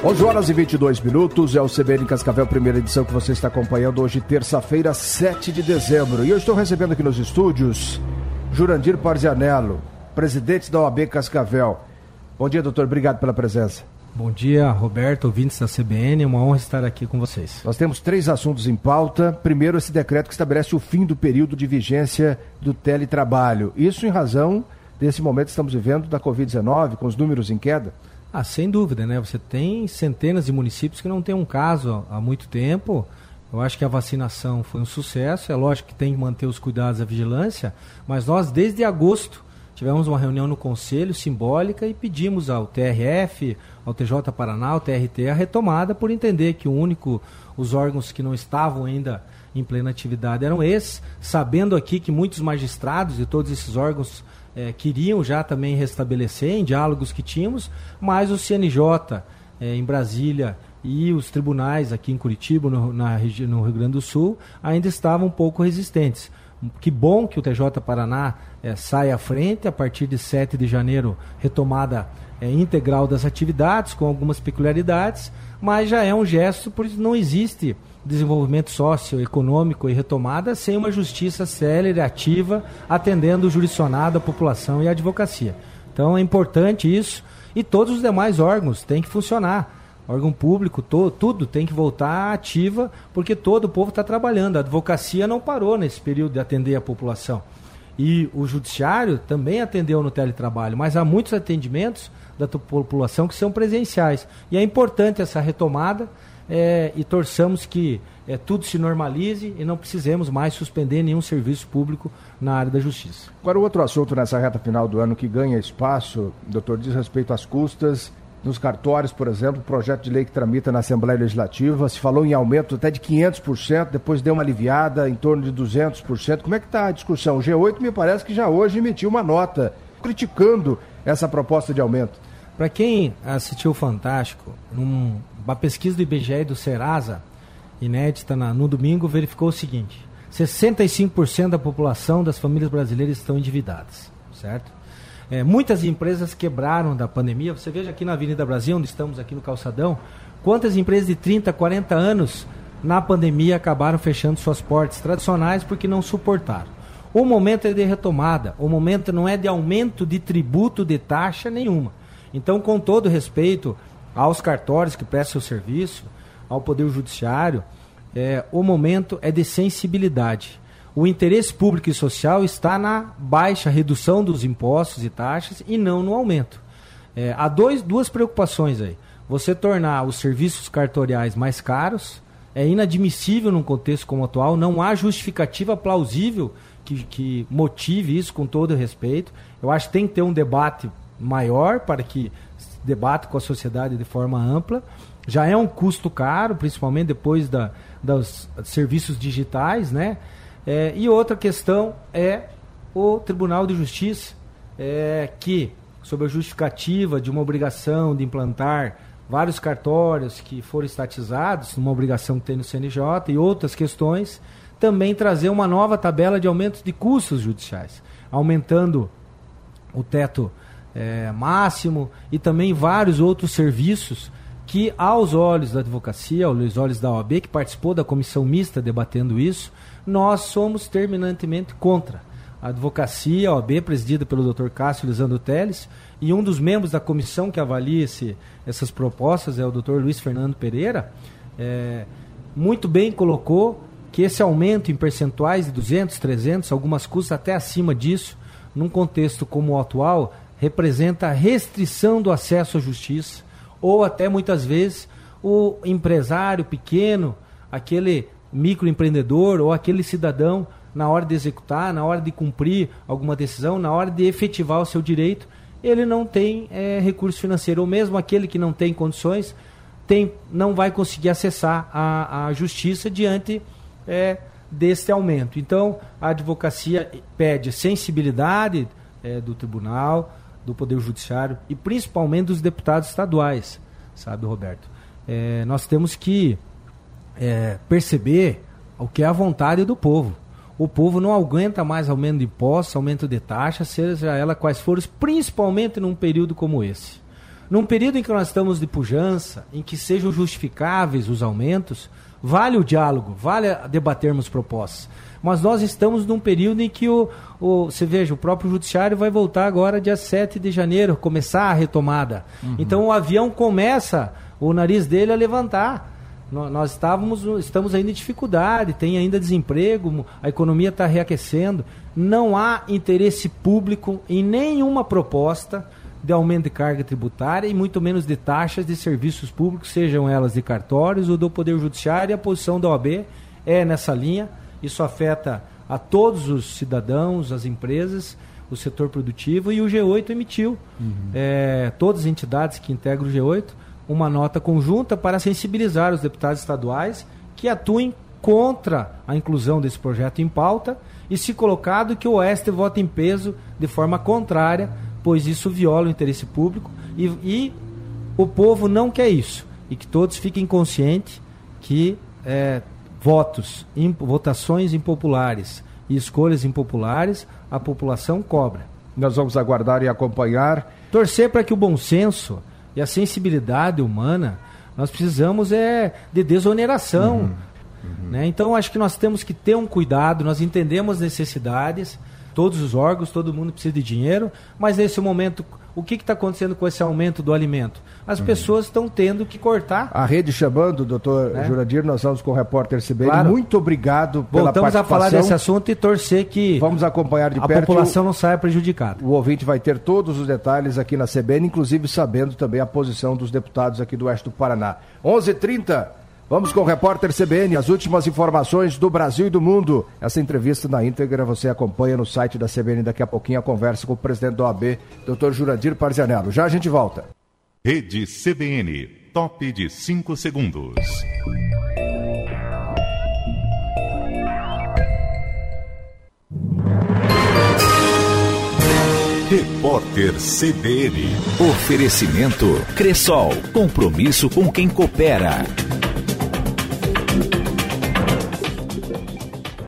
11 horas e 22 minutos, é o CBN Cascavel, primeira edição que você está acompanhando hoje, terça-feira, 7 de dezembro. E eu estou recebendo aqui nos estúdios Jurandir Parzianello, presidente da OAB Cascavel. Bom dia, doutor, obrigado pela presença. Bom dia, Roberto, ouvintes da CBN, é uma honra estar aqui com vocês. Nós temos 3 assuntos em pauta. Primeiro, esse decreto que estabelece o fim do período de vigência do teletrabalho. Isso em razão desse momento que estamos vivendo da Covid-19, com os números em queda. Sem dúvida, né? Você tem centenas de municípios que não tem um caso há muito tempo. Eu acho que a vacinação foi um sucesso. É lógico que tem que manter os cuidados, a vigilância, mas nós, desde agosto, tivemos uma reunião no Conselho simbólica e pedimos ao TRF, ao TJ Paraná, ao TRT, a retomada, por entender que os órgãos que não estavam ainda em plena atividade eram esses, sabendo aqui que muitos magistrados e todos esses órgãos queriam já também restabelecer em diálogos que tínhamos, mas o CNJ em Brasília e os tribunais aqui em Curitiba, no Rio Grande do Sul, ainda estavam um pouco resistentes. Que bom que o TJ Paraná sai à frente, a partir de 7 de janeiro, retomada integral das atividades, com algumas peculiaridades, mas já é um gesto, porque não existe desenvolvimento socioeconômico e retomada sem uma justiça célere, ativa, atendendo o jurisdicionado, a população e a advocacia. Então é importante isso, e todos os demais órgãos têm que funcionar. Órgão público, tudo tem que voltar ativa, porque todo o povo está trabalhando. A advocacia não parou nesse período de atender a população. E o judiciário também atendeu no teletrabalho, mas há muitos atendimentos da população que são presenciais. E é importante essa retomada, e torçamos que tudo se normalize e não precisemos mais suspender nenhum serviço público na área da justiça. Agora, o outro assunto nessa reta final do ano que ganha espaço, doutor, diz respeito às custas nos cartórios, por exemplo, o projeto de lei que tramita na Assembleia Legislativa, se falou em aumento até de 500%, depois deu uma aliviada em torno de 200%. Como é que está a discussão? O G8 me parece que já hoje emitiu uma nota criticando essa proposta de aumento. Para quem assistiu o Fantástico, uma pesquisa do IBGE e do Serasa, inédita no domingo, verificou o seguinte: 65% da população das famílias brasileiras estão endividadas, certo? Muitas empresas quebraram da pandemia. Você veja aqui na Avenida Brasil, onde estamos aqui no Calçadão, quantas empresas de 30, 40 anos na pandemia acabaram fechando suas portas tradicionais porque não suportaram. O momento é de retomada, o momento não é de aumento de tributo, de taxa nenhuma. Então, com todo respeito aos cartórios que prestam o serviço, ao Poder Judiciário, o momento é de sensibilidade. O interesse público e social está na baixa redução dos impostos e taxas e não no aumento. Há duas preocupações aí. Você tornar os serviços cartoriais mais caros é inadmissível num contexto como o atual, não há justificativa plausível que motive isso, com todo respeito. Eu acho que tem que ter um debate maior para que debate com a sociedade de forma ampla. Já é um custo caro, principalmente depois dos serviços digitais, né? E outra questão é o Tribunal de Justiça, que, sob a justificativa de uma obrigação de implantar vários cartórios que foram estatizados, uma obrigação que tem no CNJ e outras questões, também trazer uma nova tabela de aumentos de custos judiciais, aumentando o teto máximo e também vários outros serviços que, aos olhos da advocacia, aos olhos da OAB, que participou da comissão mista debatendo isso, nós somos terminantemente contra. A advocacia, a OAB, presidida pelo Dr. Cássio Lisandro Teles, e um dos membros da comissão que avalia essas propostas é o Dr. Luiz Fernando Pereira, muito bem colocou que esse aumento em percentuais de 200, 300, algumas custas até acima disso, num contexto como o atual, representa a restrição do acesso à justiça, ou até muitas vezes o empresário pequeno, aquele microempreendedor ou aquele cidadão, na hora de executar, na hora de cumprir alguma decisão, na hora de efetivar o seu direito, ele não tem recurso financeiro, ou mesmo aquele que não tem condições, não vai conseguir acessar a justiça diante desse aumento. Então, a advocacia pede sensibilidade do tribunal, do Poder Judiciário e principalmente dos deputados estaduais, sabe, Roberto? Nós temos que perceber o que é a vontade do povo. O povo não aguenta mais aumento de impostos, aumento de taxas, seja ela quais forem, principalmente num período como esse. Num período em que nós estamos de pujança, em que sejam justificáveis os aumentos, vale o diálogo, vale debatermos propostas. Mas nós estamos num período em que você veja, o próprio judiciário vai voltar agora dia 7 de janeiro, começar a retomada. Então o avião começa, o nariz dele a levantar. Nós estamos ainda em dificuldade, tem ainda desemprego, a economia está reaquecendo. Não há interesse público em nenhuma proposta de aumento de carga tributária e muito menos de taxas de serviços públicos, sejam elas de cartórios ou do Poder Judiciário, e a posição da OAB é nessa linha. Isso afeta a todos os cidadãos, as empresas, o setor produtivo, e o G8 emitiu, todas as entidades que integram o G8, uma nota conjunta para sensibilizar os deputados estaduais que atuem contra a inclusão desse projeto em pauta e, se colocado, que o Oeste vote em peso de forma contrária, pois isso viola o interesse público e o povo não quer isso. E que todos fiquem conscientes que votações impopulares e escolhas impopulares a população cobra. Nós vamos aguardar e acompanhar. Torcer para que o bom senso e a sensibilidade humana, nós precisamos de desoneração. Né? Então, acho que nós temos que ter um cuidado, nós entendemos as necessidades, todos os órgãos, todo mundo precisa de dinheiro, mas nesse momento, o que está acontecendo com esse aumento do alimento? As pessoas estão tendo que cortar. A rede chamando, doutor Jurandir, nós vamos com o repórter CBN. Claro. Muito obrigado pela participação. Voltamos a falar desse assunto e torcer que vamos acompanhar de perto, a população não saia prejudicada. O ouvinte vai ter todos os detalhes aqui na CBN, inclusive sabendo também a posição dos deputados aqui do Oeste do Paraná. 11h30. Vamos com o repórter CBN, as últimas informações do Brasil e do mundo. Essa entrevista na íntegra você acompanha no site da CBN. Daqui a pouquinho a conversa com o presidente da OAB, Dr. Jurandir Parzianello. Já a gente volta. Rede CBN, top de 5 segundos. Repórter CBN. Oferecimento Cressol. Compromisso com quem coopera.